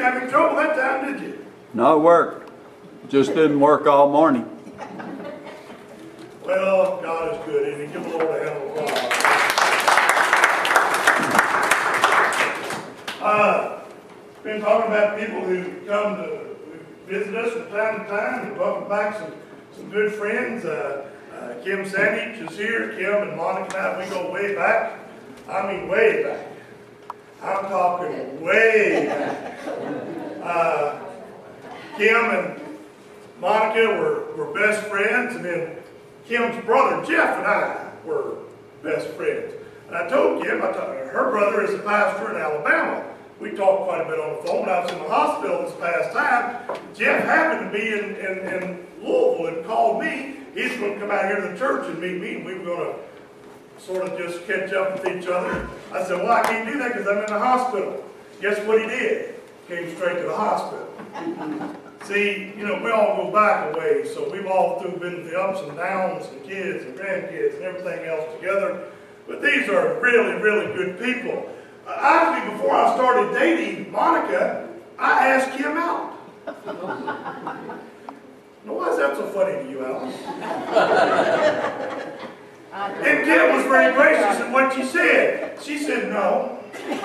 have any trouble that time, did you? No, it worked. Just didn't work all morning. Well, God is good, and He give the Lord a hand of applause. Been talking about people who come to visit us from time to time, and welcome back some good friends. Kim Sandich is here. Kim and Monica and I, we go way back. I mean, way back. I'm talking way back. Kim and Monica were best friends, and then Kim's brother Jeff and I were best friends. And I told Kim, her brother is a pastor in Alabama. We talked quite a bit on the phone. When I was in the hospital this past time, Jeff happened to be in Louisville and called me. He's going to come out here to the church and meet me, and we were going to sort of just catch up with each other. I said, well, I can't do that because I'm in the hospital. Guess what he did? Came straight to the hospital. See, you know, we all go back a ways, so we've all been through the ups and downs, and kids and grandkids and everything else together. But these are really, really good people. Actually, before I started dating Monica, I asked Kim out. Now, why is that so funny to you, Alice? And Kim was very gracious in what she said. She said no.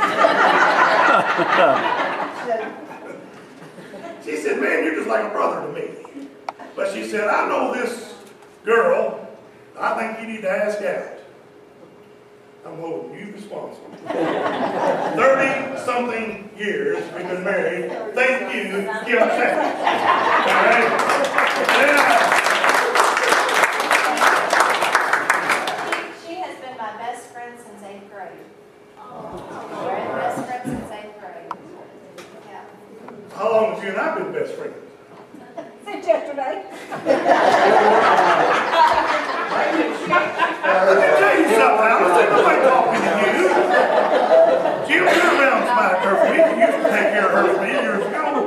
She said, man, you're just like a brother to me. But she said, I know this girl. I think you need to ask out. I'm holding you responsible. 30-something years we've been married. Thank you, Kim Sandich. All right? She has been my best friend since 8th grade. We're best friends since 8th grade. Yeah. How long have you and I been best friends? Since yesterday. Let me tell you something, Alice. Ain't nobody talking to you. Jim, you're around smack her for me. You used to take care of her for me years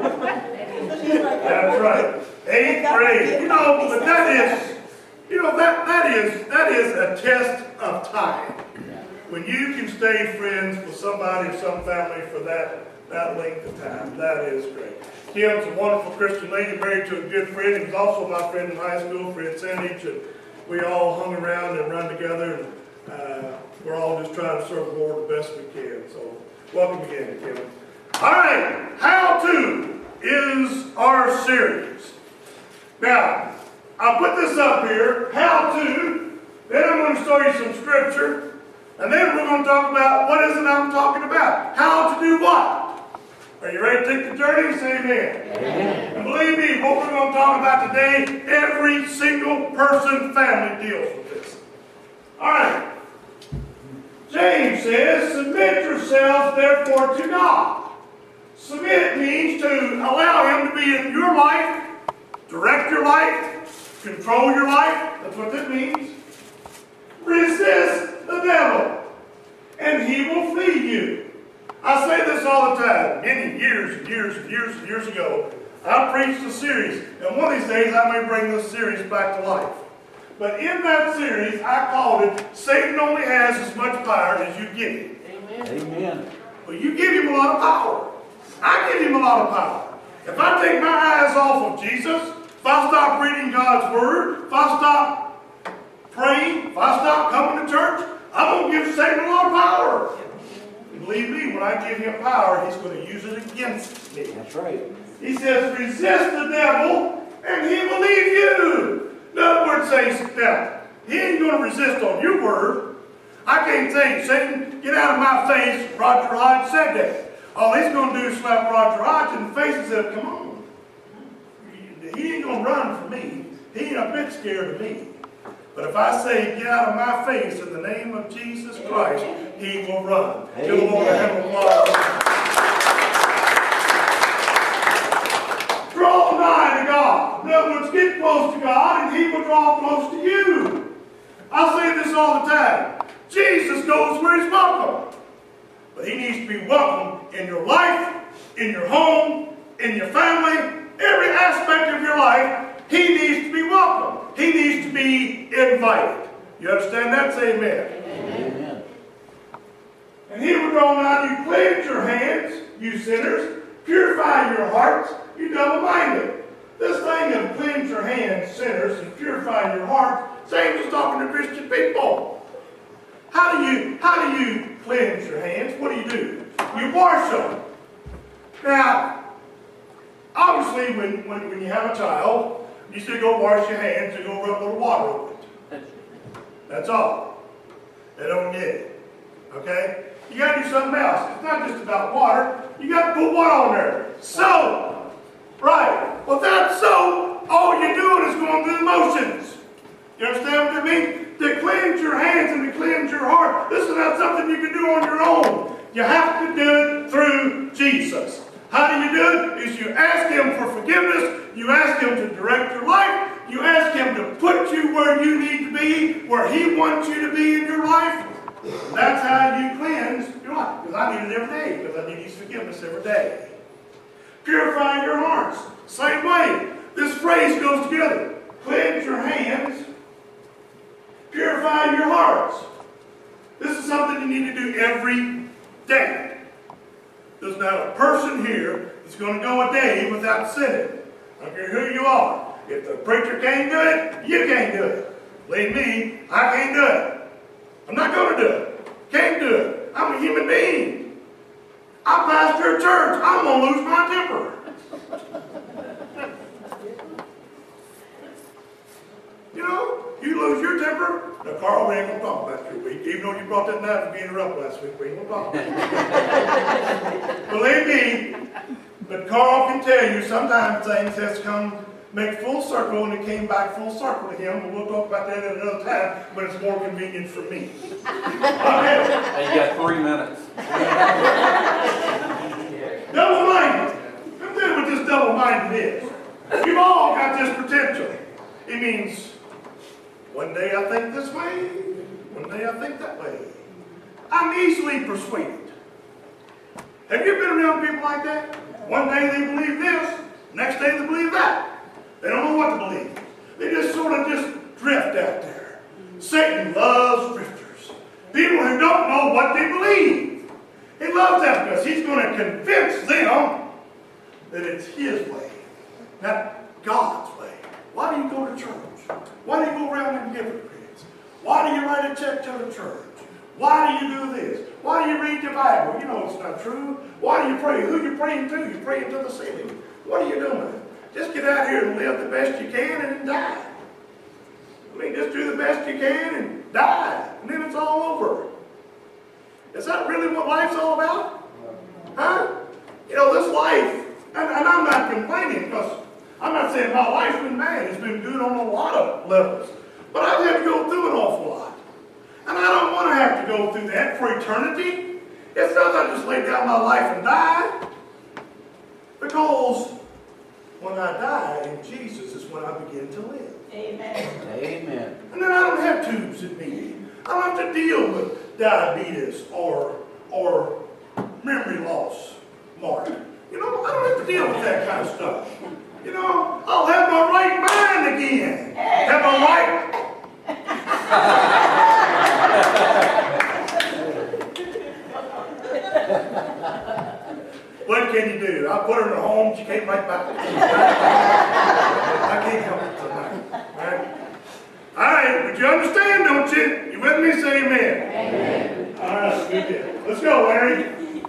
ago. That's right. 8th grade. You know, but that is, you know, that is a test of time. When you can stay friends with somebody or some family for that length of time, that is great. Kim's a wonderful Christian lady, married to a good friend. He was also my friend in high school, Fred Sandich, and we all hung around and run together, and we're all just trying to serve the Lord the best we can. So, welcome again, Kim. All right, How To is our series. Now, I'll put this up here, How To, then I'm going to show you some scripture, and then we're going to talk about what is it I'm talking about. How to do what? Are you ready to take the journey? Say amen. Amen. And believe me, what we're going to talk about today, every single person, family deals with this. All right. James says, submit yourselves therefore to God. Submit means to allow Him to be in your life, direct your life, control your life. That's what that means. Resist the devil, and he will flee you. I say this all the time. Many years and years and years and years ago, I preached a series, and one of these days I may bring this series back to life. But in that series, I called it, Satan only has as much power as you give him. Amen. Amen. Well, you give him a lot of power. I give him a lot of power. If I take my eyes off of Jesus, if I stop reading God's Word, if I stop praying, if I stop coming to church, I'm going to give Satan a lot of power. And believe me, when I give him power, he's going to use it against me. That's right. He says, resist the devil, and he will leave you. In other words, now, he ain't going to resist on your word. I can't say, Satan, get out of my face. Roger Hodge said that. All he's going to do is slap Roger Hodge in the face and say, come on. He ain't going to run from me. He ain't a bit scared of me. But if I say, get out of my face in the name of Jesus Christ, he will run. Give the Lord a hand of applause. Draw nigh to God. In other words, get close to God, and he will draw close to you. I say this all the time. Jesus goes where he's welcome. But he needs to be welcome in your life, in your home, in your family, every aspect of your life. He needs to be welcome. He needs to be invited. You understand that? Say amen. Amen. And he will draw nigh to you. Cleanse your hands, you sinners, Purify your hearts, you double-minded. This thing of cleanse your hands, sinners, and purify your heart, same as talking to Christian people. How do you cleanse your hands? What do? You wash them. Now, obviously, when you have a child, you still go wash your hands and go rub a little water over it. That's all. They don't get it. Okay? You got to do something else. It's not just about water. You got to put what on there? Soap. Right. Without soap, all you're doing is going through the motions. You understand what I mean? To cleanse your hands and to cleanse your heart, this is not something you can do on your own. You have to do it through Jesus. How do you do it? Is you ask Him for forgiveness. You ask Him to direct your life. You ask Him to put you where you need to be, where He wants you to be in your life. That's how you cleanse your life. Because I need it every day, because I need His forgiveness every day. Purify your hearts. Same way. This phrase goes together. Cleanse your hands. Purify your hearts. This is something you need to do every day. There's not a person here that's going to go a day without sinning. I don't care who you are. If the preacher can't do it, you can't do it. Believe me, I can't do it. I'm not going to do it. Can't do it. I'm a human being. I pastor a church. I'm going to lose my temper. You know, you lose your temper. Now, Carl, we ain't going to talk about your week. Even though you brought that knife to being interrupted last week, we ain't going to talk about it. Believe me, but Carl can tell you sometimes things has come, make full circle, and it came back full circle to him. But we'll talk about that at another time when it's more convenient for me. Okay. Hey, you got 3 minutes. Double-minded. I'm dealing with this double-minded is. You've all got this potential. It means one day I think this way, one day I think that way. I'm easily persuaded. Have you been around people like that? One day they believe this, next day they believe that. They don't know what to believe. They just sort of just drift out there. Satan loves drifters. People who don't know what they believe. He loves that because he's going to convince them that it's his way, not God's way. Why do you go to church? Why do you go around and give hypocrites? Why do you write a check to the church? Why do you do this? Why do you read your Bible? You know it's not true. Why do you pray? Who are you praying to? You're praying to the ceiling. What are you doing? Just get out here and live the best you can and then die. I mean, just do the best you can and die. And then it's all over. Is that really what life's all about? Huh? You know, this life, and I'm not complaining because I'm not saying my life's been bad. It's been good on a lot of levels. But I've had to go through an awful lot. And I don't want to have to go through that for eternity. It's not that I just lay down my life and die. Because when I die in Jesus is when I begin to live. Amen. Amen. And then I don't have tubes in me. I don't have to deal with diabetes or memory loss, Mark. You know, I don't have to deal with that kind of stuff. You know, I'll have my right mind again. Have my right. What can you do? I put her in a home, she came right back. I can't help it tonight. All right, but you understand, don't you? You with me? Say amen. Amen. All right, good deal. Let's go, Larry.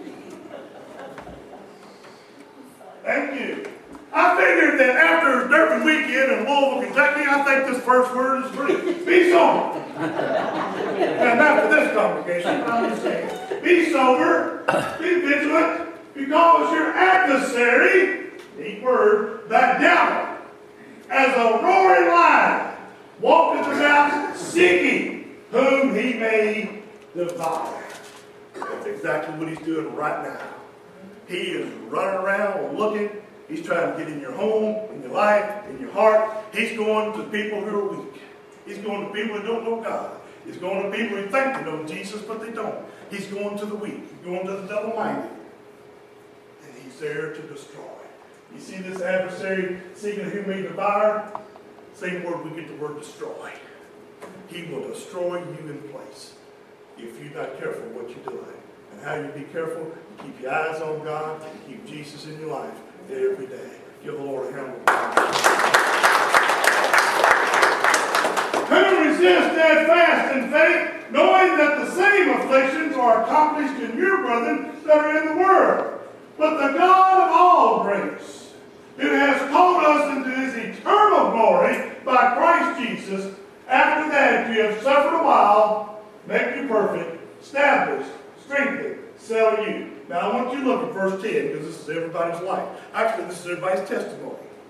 Thank you. I figured that after Derby weekend in Louisville, Kentucky, I think this first word is free. Be sober. And not for this congregation, but I'm just saying. Be sober, be vigilant, because your adversary, the word, that devil, as a roaring lion, walketh about seeking whom he may devour. That's exactly what he's doing right now. He is running around looking. He's trying to get in your home, in your life, in your heart. He's going to people who are weak. He's going to people who don't know God. He's going to people who think they know Jesus, but they don't. He's going to the weak. He's going to the double-minded. And he's there to destroy. You see this adversary seeking who may devour? Same word we get the word destroy. He will destroy you in place if you're not careful what you're doing. and how you be careful to keep your eyes on God, keep Jesus in your life every day. Give the Lord a hand of applause. Who resist steadfast in faith, knowing that the same afflictions are accomplished in your brethren that are in the world. But the God of all grace, who has called us into his eternal glory by Christ Jesus, after that you have suffered a while, make you perfect, establish, strengthen, settle you. Now I want you to look at verse 10, because this is everybody's life. Actually, this is everybody's testimony.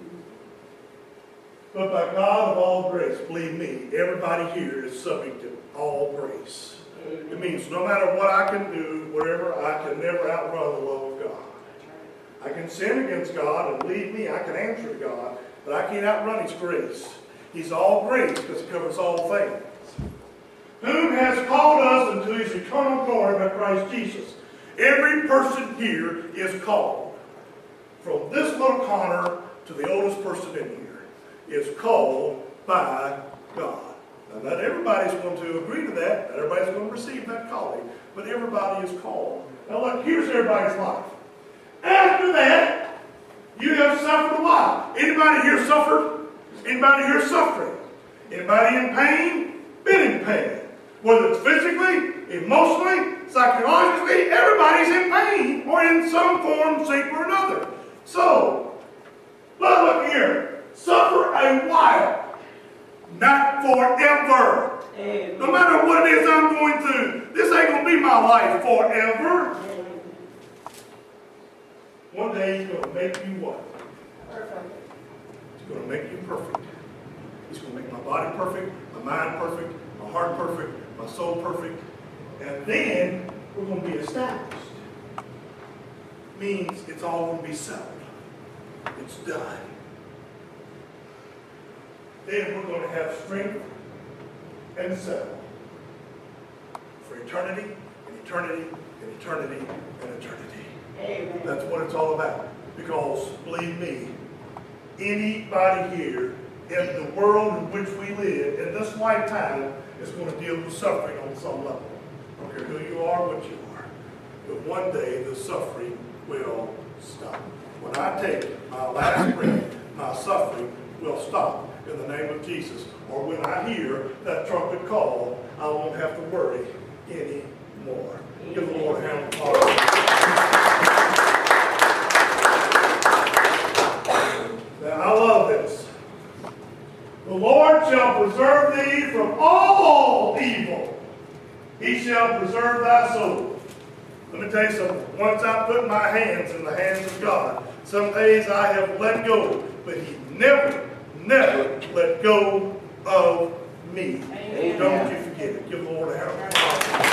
But by God of all grace, believe me, everybody here is subject to all grace. It means no matter what I can do, whatever, I can never outrun the love of God. I can sin against God, and believe me, I can answer to God, but I can't outrun his grace. He's all grace because he covers all things. Whom has called us into his eternal glory by Christ Jesus. Every person here is called. From this little corner to the oldest person in here is called by God. Now, not everybody's going to agree to that. Not everybody's going to receive that calling. But everybody is called. Now look, here's everybody's life. After that, you have suffered a while. Anybody here suffered? Anybody here suffering? Anybody in pain? Been in pain. Whether it's physically, emotionally, psychologically, everybody's in pain or in some form, shape, or another. So, look here. Suffer a while, not forever. No matter what it is I'm going through, this ain't going to be my life forever. One day he's going to make you what? Perfect. He's going to make you perfect. He's going to make my body perfect, my mind perfect, my heart perfect, my soul perfect. And then we're going to be established. Means it's all going to be settled. It's done. Then we're going to have strength and settle for eternity and eternity and eternity and eternity. Amen. That's what it's all about. Because, believe me, anybody here in the world in which we live, in this lifetime, is going to deal with suffering on some level. I don't care who you are, what you are. But one day, the suffering will stop. When I take my last breath, my suffering will stop in the name of Jesus. Or when I hear that trumpet call, I won't have to worry anymore. Give the Lord a hand of applause. Now, I love this. The Lord shall preserve thee from all evil. He shall preserve thy soul. Let me tell you something. Once I put my hands in the hands of God, some days I have let go, but he never let go of me. Amen. Don't you forget it. Give the Lord a hand of applause.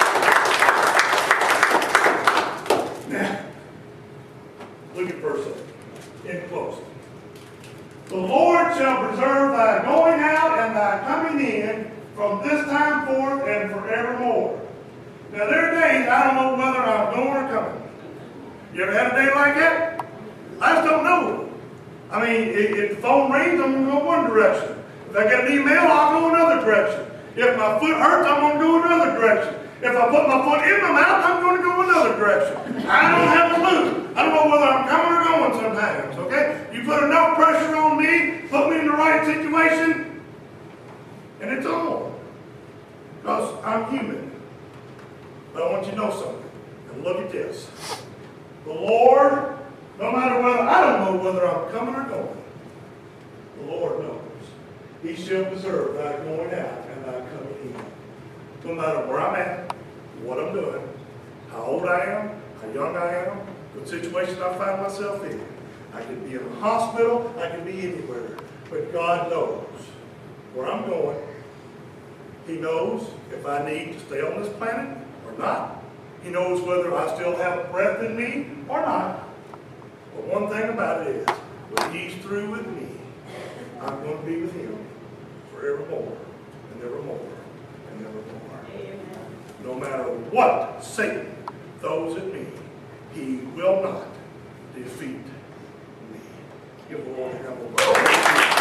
Now, look at verse 8. In closing. The Lord shall preserve thy going out and thy coming in from this time forth and forevermore. Now, there are days I don't know whether I'm going or coming. You ever had a day like that? I just don't know. I mean, if the phone rings, I'm going to go one direction. If I get an email, I'll go another direction. If my foot hurts, I'm going to go another direction. If I put my foot in my mouth, I'm going to go another direction. I don't have a clue. I don't know whether I'm coming or going sometimes, okay? You put enough pressure on me, put me in the right situation, and it's on. Because I'm human. But I want you to know something. And look at this. The Lord, no matter whether, I don't know whether I'm coming or going. The Lord knows. He shall preserve thy going out and thy coming in. No matter where I'm at, what I'm doing, how old I am, how young I am, what situation I find myself in. I can be in a hospital, I can be anywhere. But God knows where I'm going. He knows if I need to stay on this planet or not. He knows whether I still have breath in me or not. But one thing about it is, when he's through with me, I'm going to be with him forevermore and evermore and evermore. Amen. No matter what Satan throws at me, he will not defeat me. Give the Lord a hand of applause.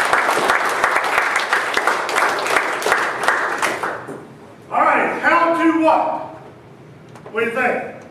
All right, how to what? What do you think?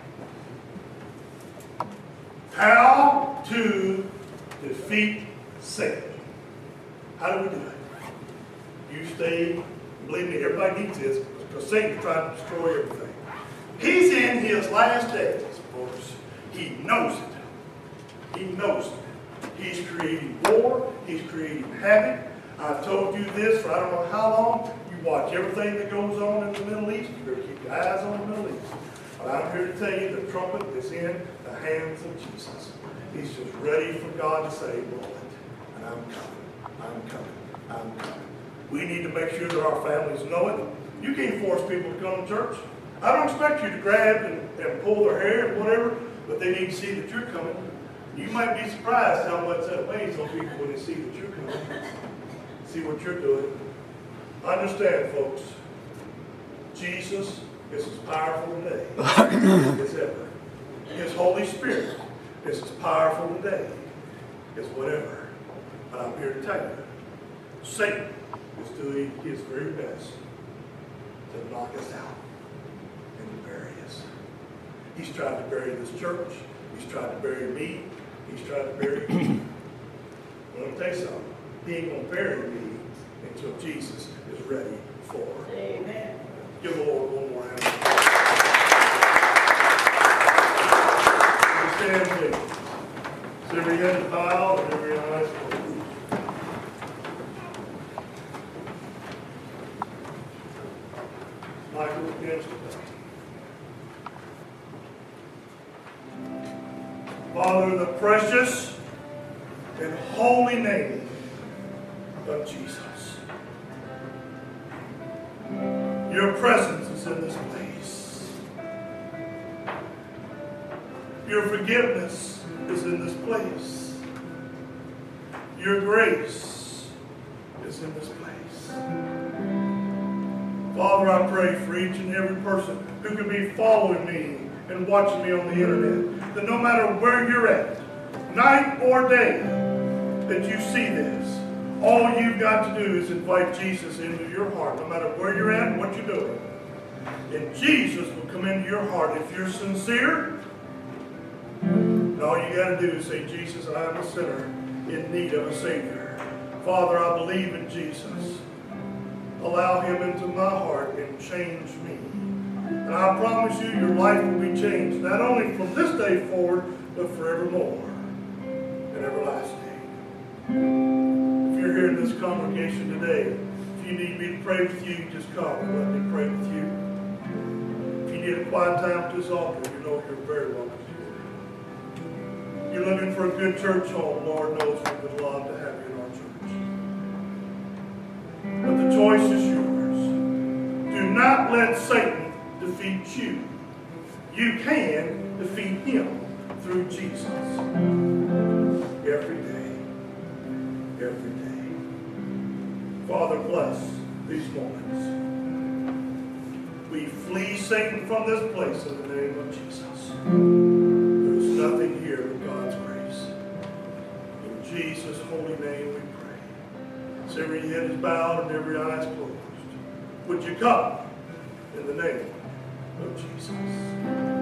How do we do it? You stay, believe me, everybody needs this, because Satan's trying to destroy everything. He's in his last days, folks. He knows it. He knows it. He's creating war. He's creating havoc. I've told you this for I don't know how long. You watch everything that goes on in the Middle East. You better keep your eyes on the Middle East. But I'm here to tell you the trumpet is in the hands of Jesus. He's just ready for God to say, blow it. And I'm coming. I'm coming. I'm coming. We need to make sure that our families know it. You can't force people to come to church. I don't expect you to grab and pull their hair and whatever, but they need to see that you're coming. You might be surprised how much that weighs on people when they see that you're coming. See what you're doing. Understand, folks, Jesus is as powerful today as ever. His Holy Spirit is as powerful today as whatever. But I'm here to tell you, Satan is doing his very best to knock us out and to bury us. He's tried to bury this church. He's tried to bury me. He's tried to bury you. Let me tell you something. He ain't going to bury me until Jesus is ready for. Amen. Give the Lord one more hand. Stand, please. So every head is bowed and every eye is closed. Michael begins to pray. Father, in the precious and holy name of Jesus, your presence is in this place. Your forgiveness is in this place. Your grace is in this place. Father, I pray for each and every person who could be following me and watching me on the internet, that no matter where you're at, night or day, that you see this. All you've got to do is invite Jesus into your heart, no matter where you're at and what you're doing. And Jesus will come into your heart if you're sincere. And all you got to do is say, Jesus, I am a sinner in need of a Savior. Father, I believe in Jesus. Allow him into my heart and change me. And I promise you, your life will be changed, not only from this day forward, but forevermore and everlasting. If you're here in this congregation today, if you need me to pray with you, just come and let me pray with you. If you need a quiet time at this altar, you know you're very welcome here. You're looking for a good church home, Lord knows we would love to have you in our church. But the choice is yours. Do not let Satan defeat you. You can defeat him through Jesus. Every day. Every day. Father, bless these moments. We flee Satan from this place in the name of Jesus. There's nothing here but God's grace. In Jesus' holy name we pray. So every head is bowed and every eye is closed. Would you come in the name of Jesus?